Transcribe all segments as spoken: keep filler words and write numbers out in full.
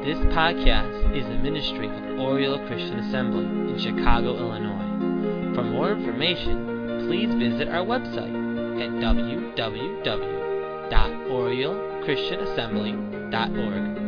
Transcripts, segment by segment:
This podcast is a ministry of Oriole Christian Assembly in Chicago, Illinois. For more information, please visit our website at w w w dot oriole christian assembly dot org.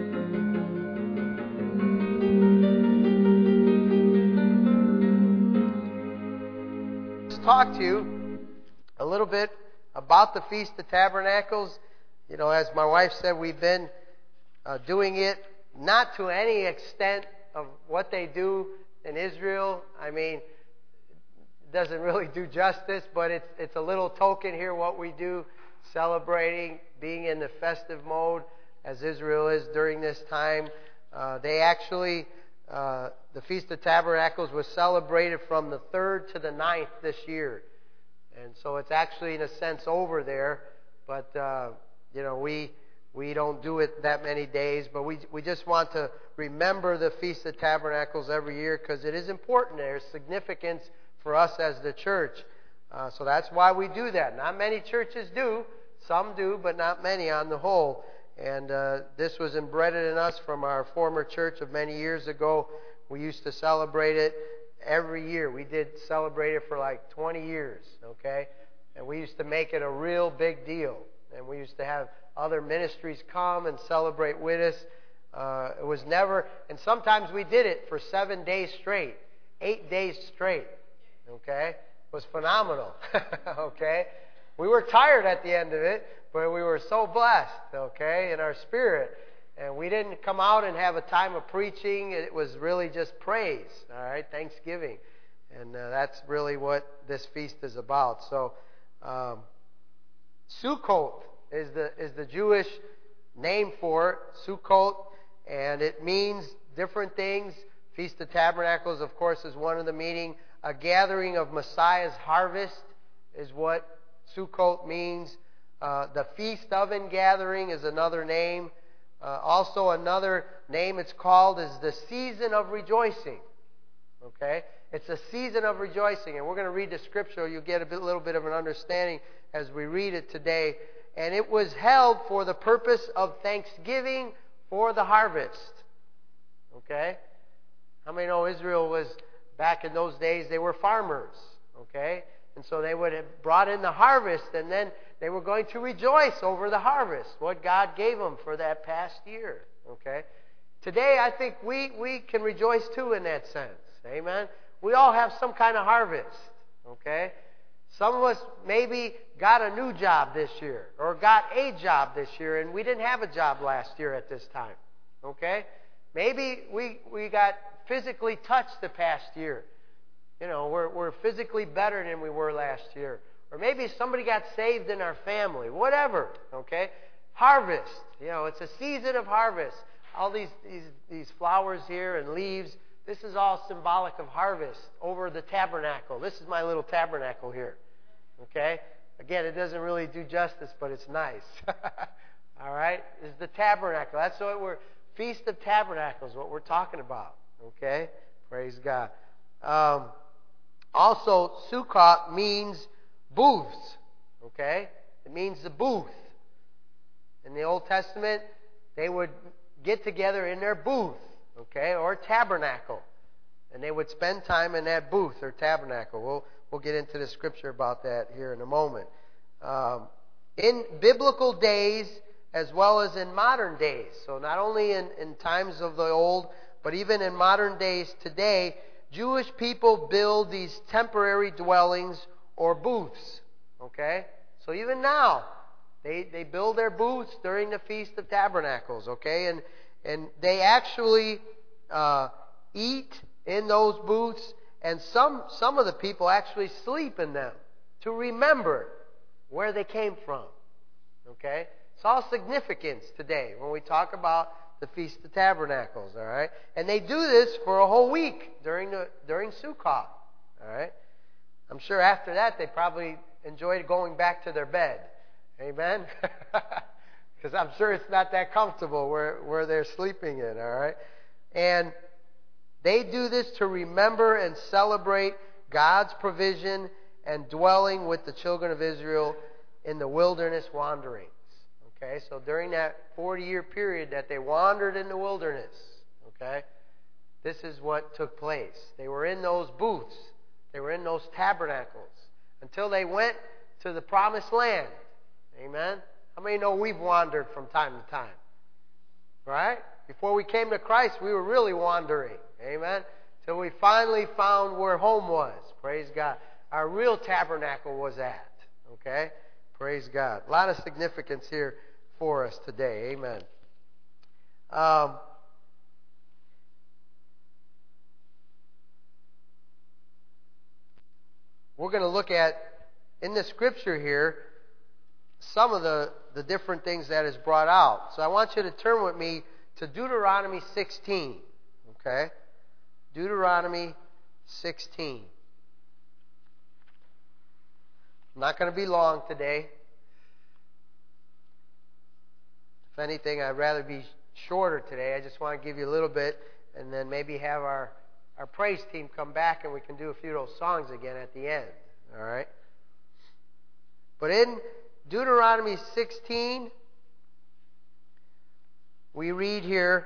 Talk to you a little bit about the Feast of Tabernacles. You know, as my wife said, we've been uh, doing it not to any extent of what they do in Israel. I mean, it doesn't really do justice, but it's it's a little token here what we do, celebrating, being in the festive mode as Israel is during this time. Uh, they actually, uh, the Feast of Tabernacles was celebrated from the third to the ninth this year. And so it's actually, in a sense, over there. But, uh, you know, we we don't do it that many days. But we we just want to remember the Feast of Tabernacles every year because it is important. There's significance for us as the church. Uh, so that's why we do that. Not many churches do. Some do, but not many on the whole. And uh, this was embedded in us from our former church of many years ago. We used to celebrate it every year. We did celebrate it for like twenty years, okay? And we used to make it a real big deal. And we used to have other ministries come and celebrate with us. Uh, it was never, and sometimes we did it for seven days straight, eight days straight, okay? It was phenomenal, okay? We were tired at the end of it, but we were so blessed, okay, in our spirit. And we didn't come out and have a time of preaching. It was really just praise, all right, Thanksgiving. And uh, that's really what this feast is about. So, um, Sukkot is the is the Jewish name for it, Sukkot, and it means different things. Feast of Tabernacles, of course, is one of the meaning. A gathering of Messiah's harvest is what Sukkot means. Uh, the Feast of Ingathering is another name. Uh, also, another name it's called is the season of rejoicing. Okay? It's a season of rejoicing. And we're going to read the scripture. You'll get a bit, little bit of an understanding as we read it today. And it was held for the purpose of thanksgiving for the harvest. Okay? How many know Israel was, back in those days, they were farmers. Okay? And so they would have brought in the harvest, and then they were going to rejoice over the harvest, what God gave them for that past year. Okay? Today, I think we, we can rejoice too in that sense. Amen? We all have some kind of harvest. Okay? Some of us maybe got a new job this year, or got a job this year, and we didn't have a job last year at this time. Okay? Maybe we, we got physically touched the past year. You know, we're, we're physically better than we were last year. Or maybe somebody got saved in our family. Whatever, okay? Harvest. You know, it's a season of harvest. All these, these, these flowers here and leaves, this is all symbolic of harvest over the tabernacle. This is my little tabernacle here, okay? Again, it doesn't really do justice, but it's nice. All right? This is the tabernacle. That's what we're, Feast of Tabernacles, what we're talking about, okay? Praise God. Um... Also, Sukkot means booths, okay? It means the booth. In the Old Testament, they would get together in their booth, okay, or tabernacle. And they would spend time in that booth or tabernacle. We'll, we'll get into the scripture about that here in a moment. Um, in biblical days as well as in modern days, so not only in, in times of the old, but even in modern days today, Jewish people build these temporary dwellings or booths, okay? So even now, they they build their booths during the Feast of Tabernacles, okay? And and they actually uh, eat in those booths, and some some of the people actually sleep in them to remember where they came from, okay? It's all significance today when we talk about the Feast of Tabernacles, all right? And they do this for a whole week during the during Sukkot, all right? I'm sure after that they probably enjoyed going back to their bed. Amen? Because I'm sure it's not that comfortable where, where they're sleeping in, all right? And they do this to remember and celebrate God's provision and dwelling with the children of Israel in the wilderness wanderings, Okay, so during that forty-year period that they wandered in the wilderness, okay, this is what took place. They were in those booths. They were in those tabernacles until they went to the promised land. Amen? How many know we've wandered from time to time? Right? Before we came to Christ, we were really wandering. Amen? Till we finally found where home was. Praise God. Our real tabernacle was at. Okay? Praise God. A lot of significance here for us today. Amen. Um, we're going to look at, in the scripture here, some of the, the different things that is brought out. So I want you to turn with me to Deuteronomy sixteen. Okay? Deuteronomy sixteen. I'm not going to be long today. If anything, I'd rather be shorter today. I just want to give you a little bit and then maybe have our, our praise team come back and we can do a few of those songs again at the end. All right? But in Deuteronomy sixteen, we read here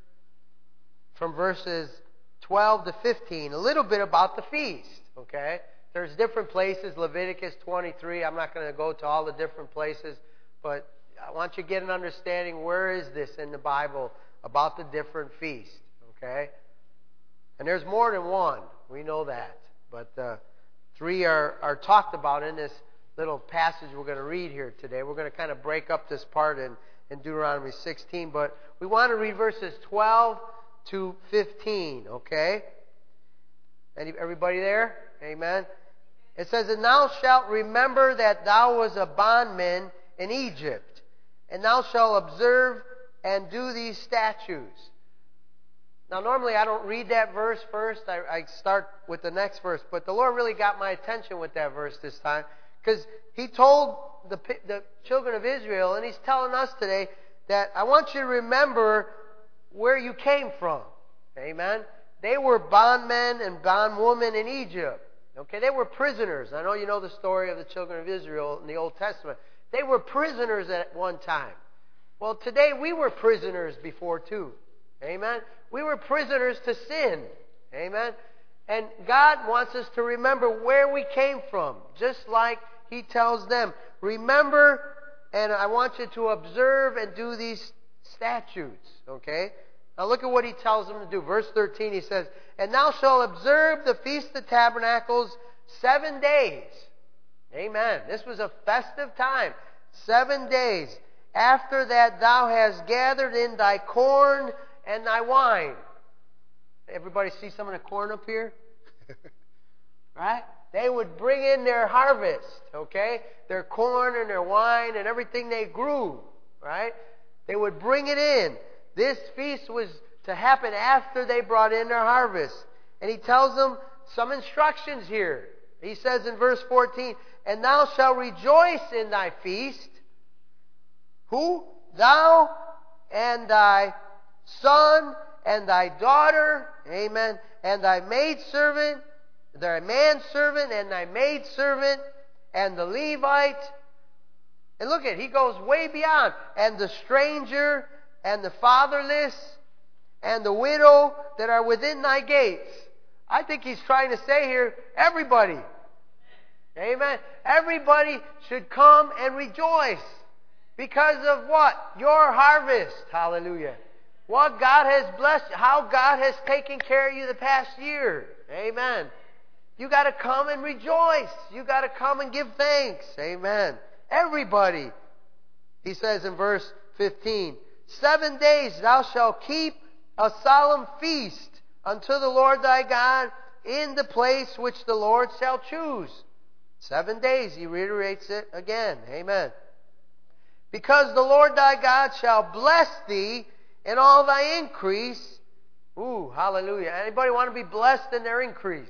from verses twelve to fifteen, a little bit about the feast. Okay? There's different places, Leviticus twenty-three. I'm not going to go to all the different places, but I want you to get an understanding, where is this in the Bible about the different feasts. Okay? And there's more than one. We know that. But uh, three are, are talked about in this little passage we're going to read here today. We're going to kind of break up this part in, in Deuteronomy sixteen. But we want to read verses twelve to fifteen. Okay? Any, everybody there? Amen? It says, "And thou shalt remember that thou was a bondman in Egypt, and thou shalt observe and do these statutes." Now, normally I don't read that verse first. I, I start with the next verse. But the Lord really got my attention with that verse this time, because He told the, the children of Israel, and He's telling us today, that I want you to remember where you came from. Amen? They were bondmen and bondwomen in Egypt. Okay, they were prisoners. I know you know the story of the children of Israel in the Old Testament. They were prisoners at one time. Well, today we were prisoners before too. Amen? We were prisoners to sin. Amen? And God wants us to remember where we came from, just like He tells them. Remember, and I want you to observe and do these statutes. Okay? Now look at what He tells them to do. Verse thirteen, He says, "And thou shalt observe the Feast of Tabernacles seven days." Amen. This was a festive time. Seven days. "After that thou hast gathered in thy corn and thy wine." Everybody see some of the corn up here? Right? They would bring in their harvest, okay? Their corn and their wine and everything they grew, right? They would bring it in. This feast was to happen after they brought in their harvest. And He tells them some instructions here. He says in verse fourteen, "And thou shalt rejoice in thy feast." Who? "Thou and thy son and thy daughter," amen, "and thy maidservant, thy manservant and thy maidservant, and the Levite." And look at, He goes way beyond. "And the stranger, and the fatherless, and the widow that are within thy gates." I think He's trying to say here, everybody. Amen. Everybody should come and rejoice. Because of what? Your harvest. Hallelujah. What God has blessed you. How God has taken care of you the past year. Amen. You got to come and rejoice. You got to come and give thanks. Amen. Everybody. He says in verse fifteen, "Seven days thou shalt keep a solemn feast unto the Lord thy God in the place which the Lord shall choose." Seven days. He reiterates it again. Amen. "Because the Lord thy God shall bless thee in all thy increase." Ooh, hallelujah. Anybody want to be blessed in their increase?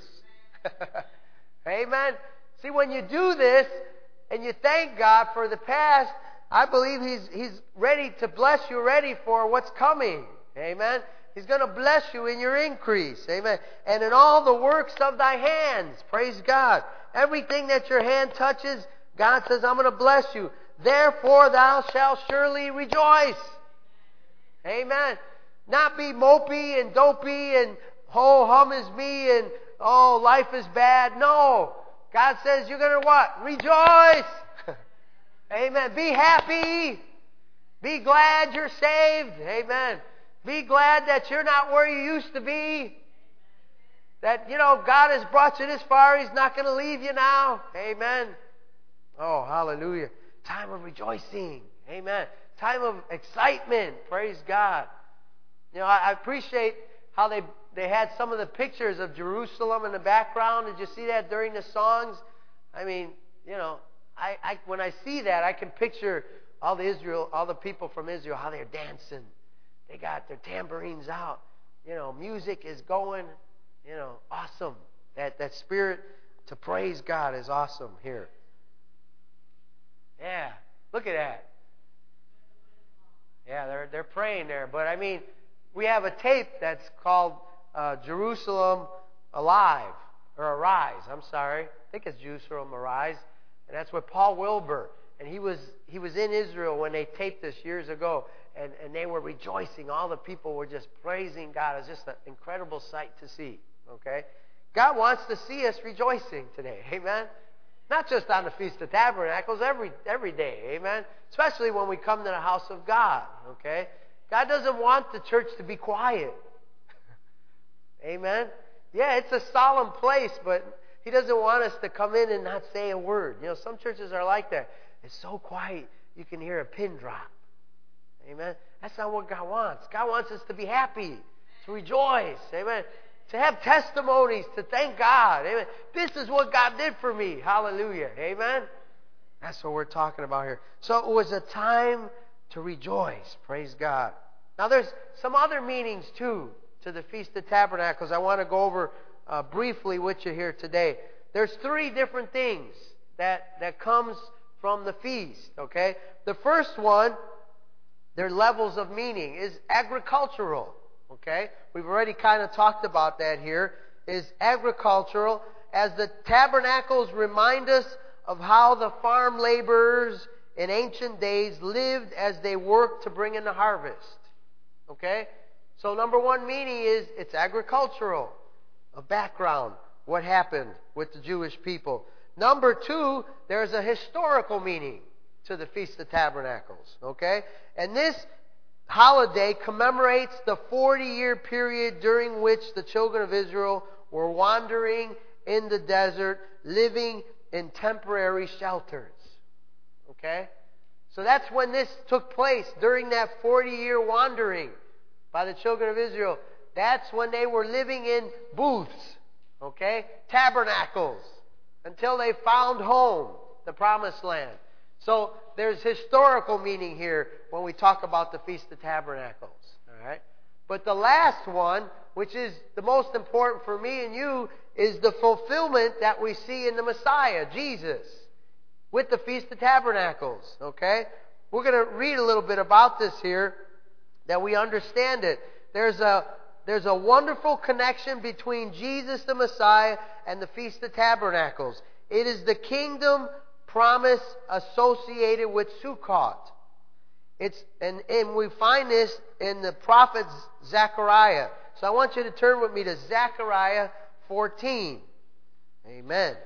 Amen. See, when you do this and you thank God for the past, I believe He's He's ready to bless you ready for what's coming. Amen. He's going to bless you in your increase. Amen. "And in all the works of thy hands." Praise God. Everything that your hand touches, God says, "I'm going to bless you." therefore thou shalt surely rejoice. Amen. Not be mopey and dopey and ho hum is me and oh life is bad. No. God says you're going to what? Rejoice. Amen. Be happy. Be glad you're saved. Amen. Be glad that you're not where you used to be. That, you know, God has brought you this far. He's not going to leave you now. Amen. Oh, hallelujah. Time of rejoicing. Amen. Time of excitement. Praise God. You know, I, I appreciate how they they had some of the pictures of Jerusalem in the background. Did you see that during the songs? I mean, you know, I, I when I see that, I can picture all the Israel, all the people from Israel, how they're dancing. They got their tambourines out. You know, music is going. You know, awesome. That that spirit to praise God is awesome here. Yeah, look at that. Yeah, they're they're praying there. But I mean, we have a tape that's called uh, Jerusalem Alive or Arise. I'm sorry, I think it's Jerusalem Arise, and that's with Paul Wilbur. And he was he was in Israel when they taped this years ago, and and they were rejoicing. All the people were just praising God. It was just an incredible sight to see. Okay, God wants to see us rejoicing today. Amen. Not just on the Feast of Tabernacles, every every day. Amen. Especially when we come to the house of God. Okay. God doesn't want the church to be quiet. Amen. Yeah, it's a solemn place, but He doesn't want us to come in and not say a word. You know, some churches are like that. It's so quiet you can hear a pin drop. Amen. That's not what God wants. God wants us to be happy, to rejoice. Amen. To have testimonies, to thank God. Amen. This is what God did for me. Hallelujah. Amen. That's what we're talking about here. So it was a time to rejoice. Praise God. Now there's some other meanings too to the Feast of Tabernacles I want to go over uh, briefly with you here today. There's three different things that, that comes from the feast. Okay. The first one, their levels of meaning, is agricultural. Okay, we've already kind of talked about that here, is agricultural, as the tabernacles remind us of how the farm laborers in ancient days lived as they worked to bring in the harvest. Okay, so number one meaning is it's agricultural, a background, what happened with the Jewish people. Number two, there's a historical meaning to the Feast of Tabernacles. Okay, and this holiday commemorates the forty-year period during which the children of Israel were wandering in the desert, living in temporary shelters. Okay? So that's when this took place, during that forty-year wandering by the children of Israel. That's when they were living in booths, okay? Tabernacles, until they found home, the Promised Land. So there's historical meaning here when we talk about the Feast of Tabernacles. All right? But the last one, which is the most important for me and you, is the fulfillment that we see in the Messiah, Jesus, with the Feast of Tabernacles. Okay? We're going to read a little bit about this here, that we understand it. There's a there's a wonderful connection between Jesus the Messiah and the Feast of Tabernacles. It is the kingdom promise associated with Sukkot. It's and, and we find this in the prophet Zechariah. So I want you to turn with me to Zechariah fourteen. Amen.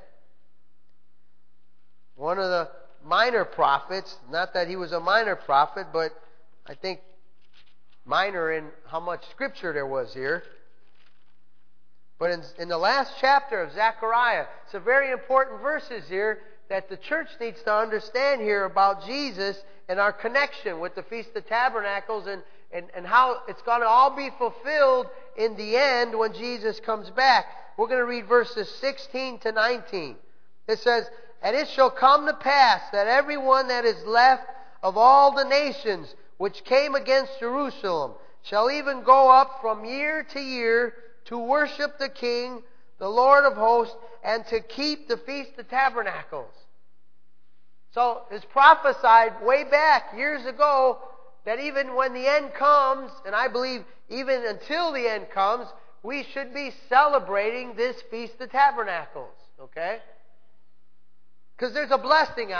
One of the minor prophets, not that he was a minor prophet, but I think minor in how much scripture there was here. But in, in the last chapter of Zechariah, some very important verses here that the church needs to understand here about Jesus and our connection with the Feast of Tabernacles and, and, and how it's going to all be fulfilled in the end when Jesus comes back. We're going to read verses sixteen to nineteen. It says, "And it shall come to pass that everyone that is left of all the nations which came against Jerusalem shall even go up from year to year to worship the King, the Lord of hosts, and to keep the Feast of Tabernacles." So it's prophesied way back years ago that even when the end comes, and I believe even until the end comes, we should be celebrating this Feast of Tabernacles. Okay? Because there's a blessing on it.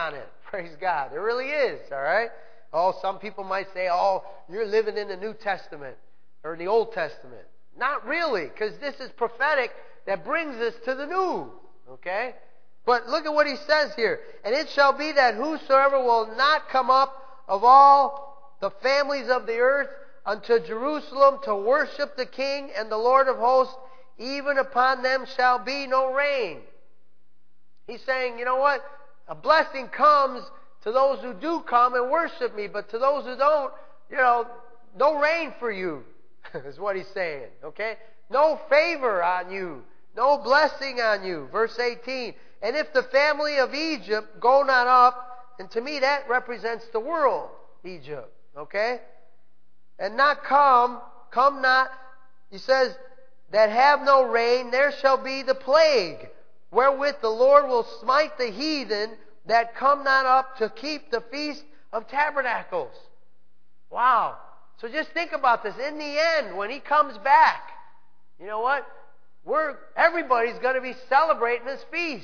Praise God. There really is, all right? Oh, some people might say, oh, you're living in the New Testament or the Old Testament. Not really, because this is prophetic that brings us to the New, okay? But look at what he says here. And it shall be that whosoever will not come up of all the families of the earth unto Jerusalem to worship the King and the Lord of hosts, even upon them shall be no rain. He's saying, you know what? A blessing comes to those who do come and worship me, but to those who don't, you know, no rain for you, is what he's saying, okay? No favor on you, no blessing on you. Verse eighteen, and if the family of Egypt go not up, and to me that represents the world, Egypt, okay? And not come, come not, he says, that have no rain, there shall be the plague, wherewith the Lord will smite the heathen that come not up to keep the Feast of Tabernacles. Wow. So just think about this. In the end, when he comes back, you know what? We're everybody's going to be celebrating this feast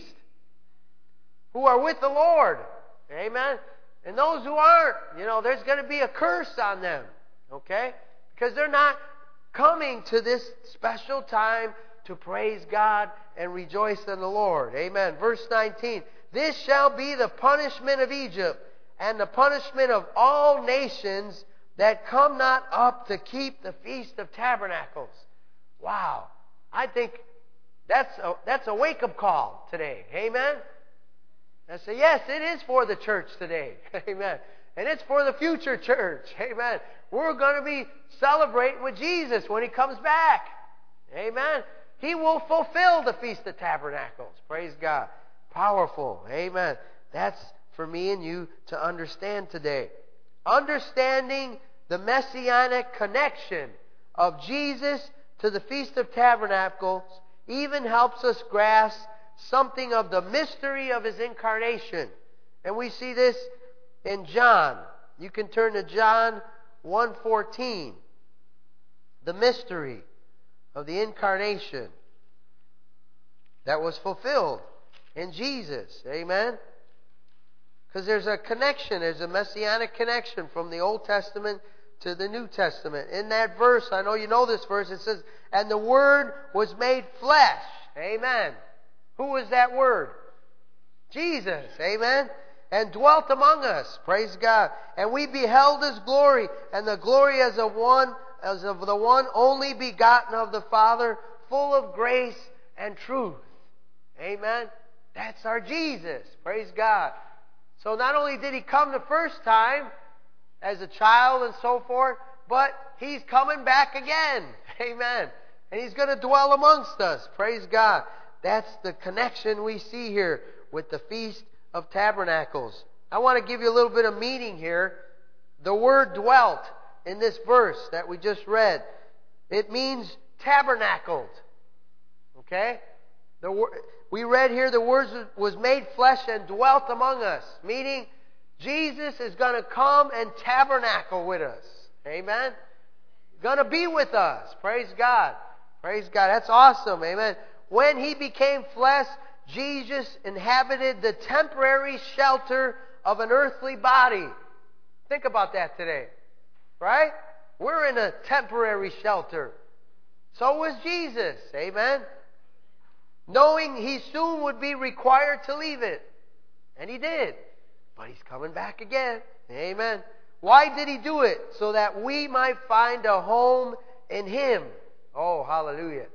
who are with the Lord. Amen? And those who aren't, you know, there's going to be a curse on them. Okay? Because they're not coming to this special time to praise God and rejoice in the Lord. Amen. Verse nineteen. This shall be the punishment of Egypt, and the punishment of all nations that come not up to keep the Feast of Tabernacles. Wow. I think that's a, that's a wake-up call today. Amen? I say, yes, it is for the church today. Amen. And it's for the future church. Amen. We're going to be celebrating with Jesus when He comes back. Amen. He will fulfill the Feast of Tabernacles. Praise God. Powerful. Amen. That's for me and you to understand today. Understanding the messianic connection of Jesus to the Feast of Tabernacles even helps us grasp something of the mystery of His incarnation. And we see this in John. You can turn to John one fourteen. The mystery of the incarnation that was fulfilled in Jesus. Amen? Because there's a connection. There's a messianic connection from the Old Testament to the New Testament. In that verse, I know you know this verse, it says, and the Word was made flesh. Amen. Who was that Word? Jesus. Amen. And dwelt among us. Praise God. And we beheld His glory, and the glory as of one, as of the one only begotten of the Father, full of grace and truth. Amen. That's our Jesus. Praise God. So not only did He come the first time as a child and so forth, but He's coming back again. Amen. And He's going to dwell amongst us. Praise God. That's the connection we see here with the Feast of Tabernacles. I want to give you a little bit of meaning here. The word dwelt in this verse that we just read, it means tabernacled. Okay? The word, we read here the word was made flesh and dwelt among us, meaning Jesus is going to come and tabernacle with us. Amen? Going to be with us. Praise God. Praise God. That's awesome. Amen. When He became flesh, Jesus inhabited the temporary shelter of an earthly body. Think about that today. Right? We're in a temporary shelter. So was Jesus. Amen? Knowing He soon would be required to leave it. And He did. But He's coming back again. Amen. Why did He do it? So that we might find a home in Him. Oh, hallelujah.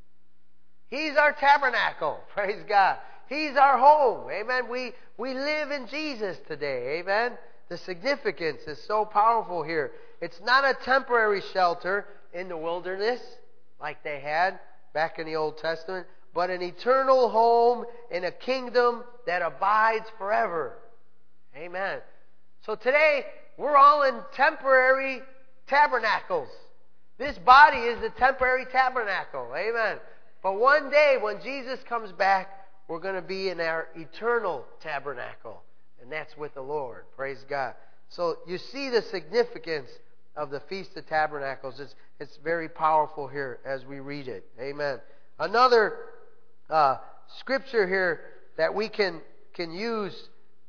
He's our tabernacle. Praise God. He's our home. Amen. We, we live in Jesus today. Amen. The significance is so powerful here. It's not a temporary shelter in the wilderness like they had back in the Old Testament, but an eternal home in a kingdom that abides forever. Amen. So today, we're all in temporary tabernacles. This body is a temporary tabernacle. Amen. But one day, when Jesus comes back, we're going to be in our eternal tabernacle. And that's with the Lord. Praise God. So you see the significance of the Feast of Tabernacles. It's, it's very powerful here as we read it. Amen. Another uh, scripture here that we can, can use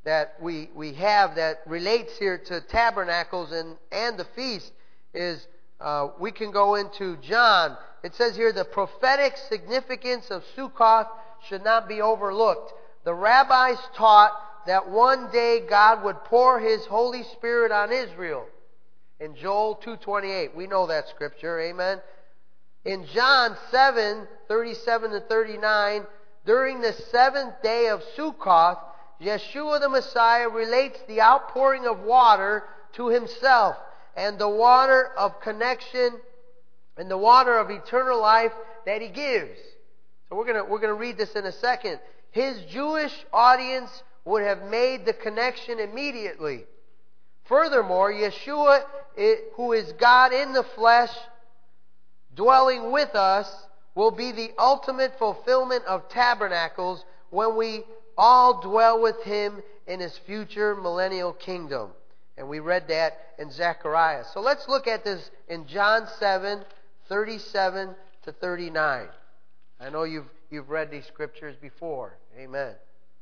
that we, we have that relates here to tabernacles and, and the feast is uh, we can go into John. It says here the prophetic significance of Sukkoth should not be overlooked. The rabbis taught that one day God would pour His Holy Spirit on Israel. In Joel two twenty-eight, we know that scripture, amen. In John seven thirty-seven to thirty-nine, during the seventh day of Sukkoth, Yeshua the Messiah relates the outpouring of water to Himself and the water of connection and the water of eternal life that He gives. So we're gonna we're gonna read this in a second. His Jewish audience would have made the connection immediately. Furthermore, Yeshua, who is God in the flesh, dwelling with us, will be the ultimate fulfillment of tabernacles when we all dwell with Him in His future millennial kingdom. And we read that in Zechariah. So let's look at this in John seven, thirty-seven to thirty-nine. I know you've, you've read these scriptures before. Amen.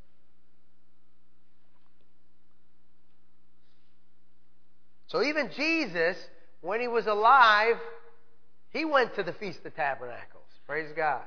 So even Jesus, when He was alive, He went to the Feast of Tabernacles. Praise God.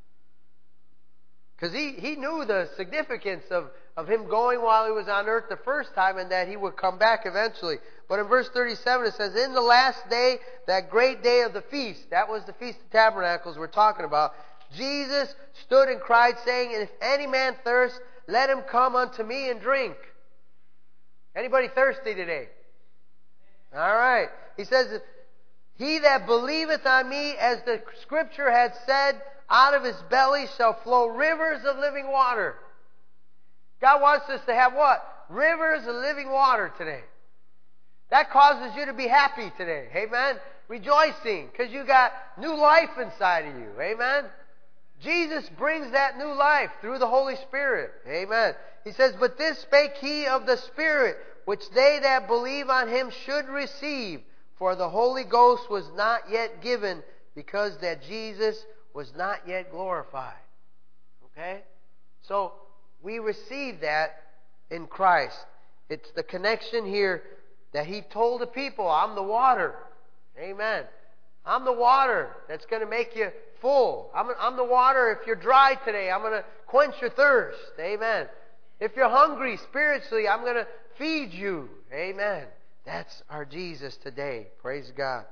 Because he, he knew the significance of, of Him going while He was on earth the first time and that He would come back eventually. But in verse thirty-seven it says, in the last day, that great day of the feast, that was the Feast of Tabernacles we're talking about, Jesus stood and cried, saying, if any man thirst, let him come unto me and drink. Anybody thirsty today? All right. He says, he that believeth on me, as the Scripture had said, out of his belly shall flow rivers of living water. God wants us to have what? Rivers of living water today. That causes you to be happy today. Amen? Rejoicing, because you got new life inside of you. Amen? Jesus brings that new life through the Holy Spirit. Amen. He says, but this spake He of the Spirit, which they that believe on Him should receive. For the Holy Ghost was not yet given, because that Jesus was not yet glorified. Okay? So, we receive that in Christ. It's the connection here that He told the people, I'm the water. Amen. I'm the water that's going to make you full. I'm, I'm the water if you're dry today. I'm going to quench your thirst. Amen. If you're hungry spiritually, I'm going to feed you. Amen. That's our Jesus today. Praise God.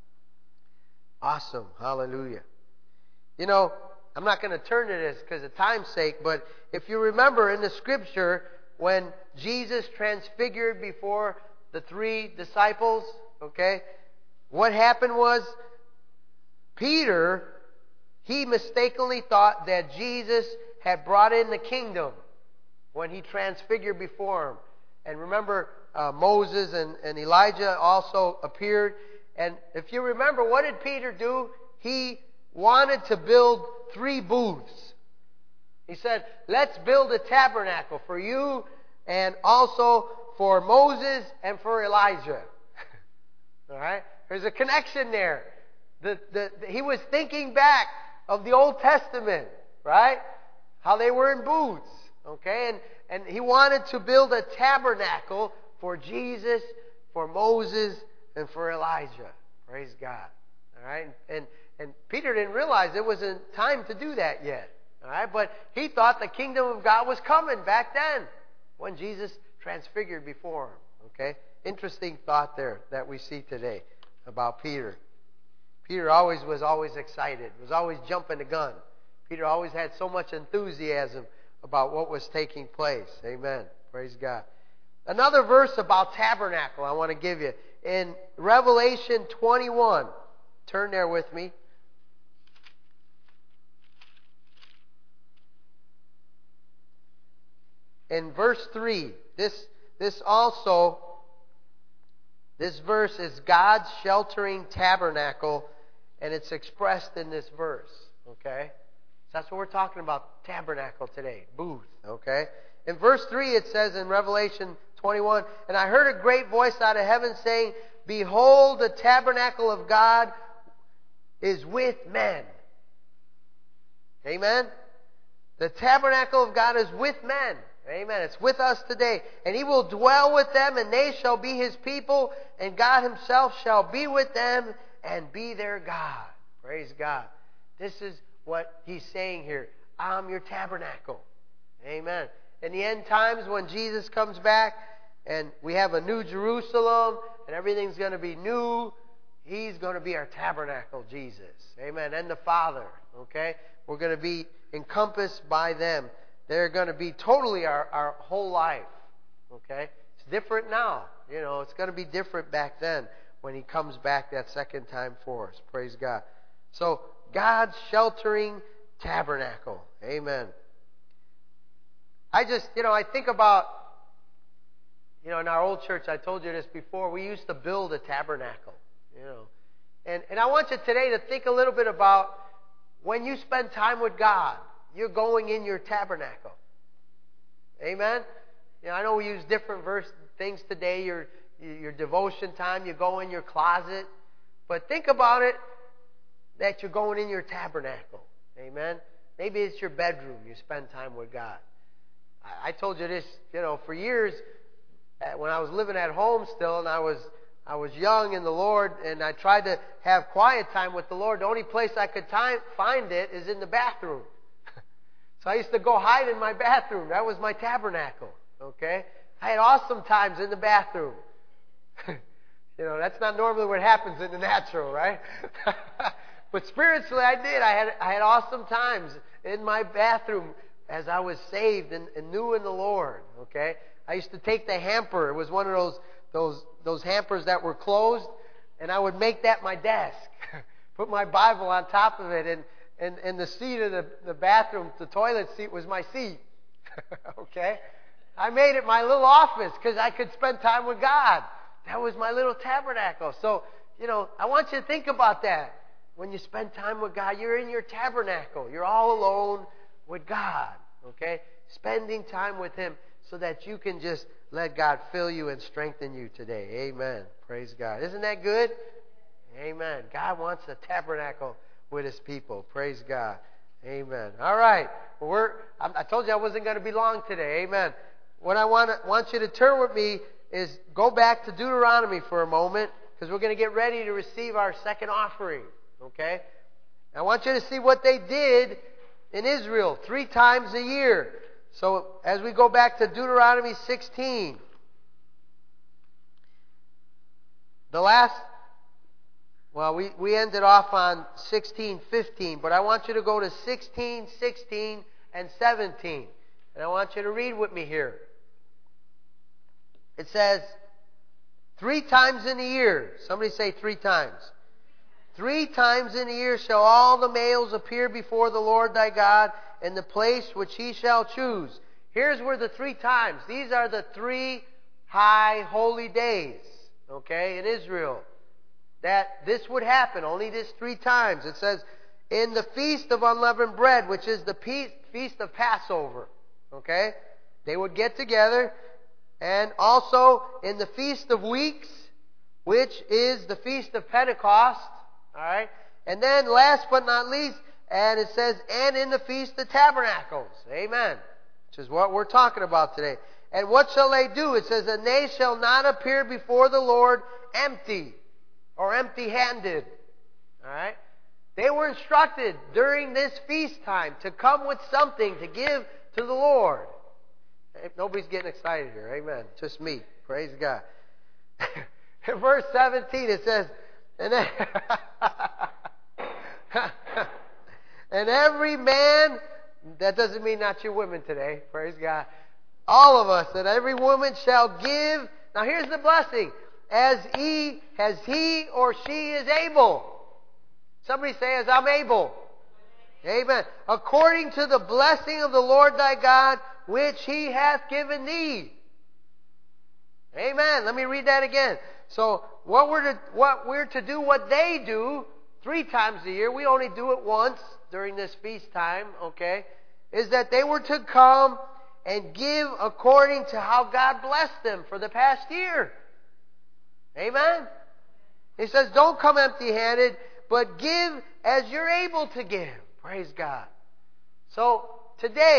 Awesome. Hallelujah. You know, I'm not going to turn to this because of time's sake, but if you remember in the Scripture, when Jesus transfigured before the three disciples, okay, what happened was Peter, he mistakenly thought that Jesus had brought in the kingdom when He transfigured before him. And remember, uh, Moses and, and Elijah also appeared. And if you remember, what did Peter do? He wanted to build three booths. He said, let's build a tabernacle for you and also for Moses and for Elijah. All right? There's a connection there. The, the, the, he was thinking back of the Old Testament, right? How they were in booths. Okay? And, and he wanted to build a tabernacle for Jesus, for Moses, and for Elijah. Praise God. All right? And, and Peter didn't realize it wasn't time to do that yet. All right? But he thought the kingdom of God was coming back then when Jesus transfigured before him. Okay? Interesting thought there that we see today about Peter. Peter always was always excited, was always jumping the gun. Peter always had so much enthusiasm about what was taking place. Amen. Praise God. Another verse about tabernacle I want to give you. In Revelation twenty-one. Turn there with me. In verse three. This, this also, this verse is God's sheltering tabernacle, and it's expressed in this verse. Okay? So that's what we're talking about, tabernacle today. Booth. Okay? In verse three it says in Revelation twenty-one, and I heard a great voice out of heaven saying, behold, the tabernacle of God is with men. Amen? The tabernacle of God is with men. Amen. It's with us today. And He will dwell with them, and they shall be His people, and God Himself shall be with them and be their God. Praise God. This is what He's saying here. I'm your tabernacle. Amen. In the end times, when Jesus comes back and we have a new Jerusalem and everything's going to be new, He's going to be our tabernacle, Jesus. Amen. And the Father. Okay? We're going to be encompassed by them. They're going to be totally our, our whole life. Okay? It's different now. You know, it's going to be different back then when He comes back that second time for us. Praise God. So, God's sheltering tabernacle. Amen. I just, you know, I think about, you know, in our old church, I told you this before, we used to build a tabernacle, you know. And, and I want you today to think a little bit about when you spend time with God, you're going in your tabernacle. Amen? You know, I know we use different verse things today, your, your devotion time, you go in your closet. But think about it that you're going in your tabernacle. Amen? Maybe it's your bedroom you spend time with God. I told you this, you know, for years, when I was living at home still, and I was I was young in the Lord, and I tried to have quiet time with the Lord. The only place I could time, find it is in the bathroom. So I used to go hide in my bathroom. That was my tabernacle, okay? I had awesome times in the bathroom. You know, that's not normally what happens in the natural, right? But spiritually I did. I had I had awesome times in my bathroom as I was saved and, and new in the Lord, okay? I used to take the hamper. It was one of those those those hampers that were closed, and I would make that my desk. Put my Bible on top of it, and, and, and the seat of the, the bathroom, the toilet seat, was my seat. Okay? I made it my little office because I could spend time with God. That was my little tabernacle. So, you know, I want you to think about that. When you spend time with God, you're in your tabernacle. You're all alone with God. Okay? Spending time with Him so that you can just let God fill you and strengthen you today. Amen. Praise God. Isn't that good? Amen. God wants a tabernacle with His people. Praise God. Amen. All right. Well, we're, I told you I wasn't going to be long today. Amen. What I want, to, want you to turn with me is go back to Deuteronomy for a moment, because we're going to get ready to receive our second offering. Okay? I want you to see what they did in Israel three times a year. So as we go back to Deuteronomy sixteen, the last, well, we, we ended off on sixteen fifteen, but I want you to go to sixteen sixteen and seventeen. And I want you to read with me here. It says, three times in a year. Somebody say three times. Three times in a year shall all the males appear before the Lord thy God in the place which He shall choose. Here's where the three times. These are the three high holy days, okay, in Israel. That this would happen, only this three times. It says, in the feast of unleavened bread, which is the feast of Passover, okay? They would get together. And also in the Feast of Weeks, which is the Feast of Pentecost, all right? And then last but not least, and it says, and in the Feast of Tabernacles. Amen. Which is what we're talking about today. And what shall they do? It says, and they shall not appear before the Lord empty or empty-handed. All right? They were instructed during this feast time to come with something to give to the Lord. Nobody's getting excited here. Amen. Just me. Praise God. In verse seventeen it says, and, then and every man, that doesn't mean not you women today. Praise God. All of us, and every woman shall give. Now here's the blessing. As he, as he or she is able. Somebody say, as I'm able. Amen. According to the blessing of the Lord thy God, which He hath given thee. Amen. Let me read that again. So what we're to, what we're to do, what they do three times a year, we only do it once during this feast time, okay, is that they were to come and give according to how God blessed them for the past year. Amen. He says, don't come empty-handed, but give as you're able to give. Praise God. So today,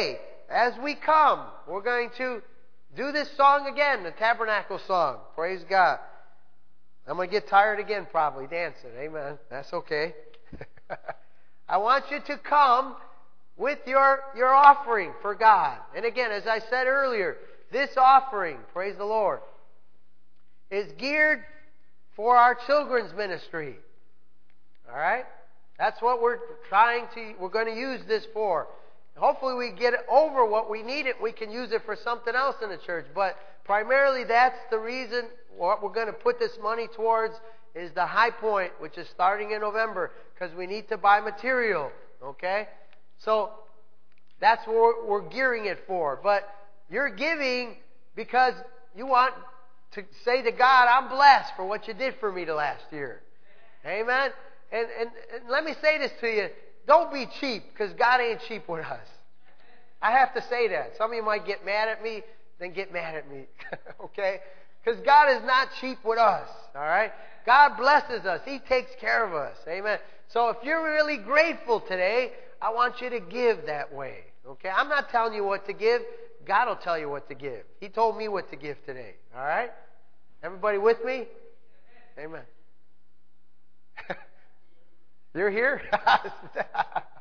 as we come, we're going to do this song again, the tabernacle song. Praise God. I'm going to get tired again probably dancing. Amen. That's okay. I want you to come with your, your offering for God. And again, as I said earlier, this offering, praise the Lord, is geared for our children's ministry. All right? That's what we're trying to, we're going to use this for. Hopefully we get over what we need it. We can use it for something else in the church. But primarily that's the reason what we're going to put this money towards is the High Point, which is starting in November, because we need to buy material. Okay? So that's what we're, we're gearing it for. But you're giving because you want to say to God, I'm blessed for what you did for me the last year. Amen? And, and, and let me say this to you. Don't be cheap, because God ain't cheap with us. I have to say that. Some of you might get mad at me, then get mad at me. Okay? Because God is not cheap with us. All right? God blesses us. He takes care of us. Amen? So if you're really grateful today, I want you to give that way. Okay? I'm not telling you what to give. God will tell you what to give. He told me what to give today. All right? Everybody with me? Amen. You're here?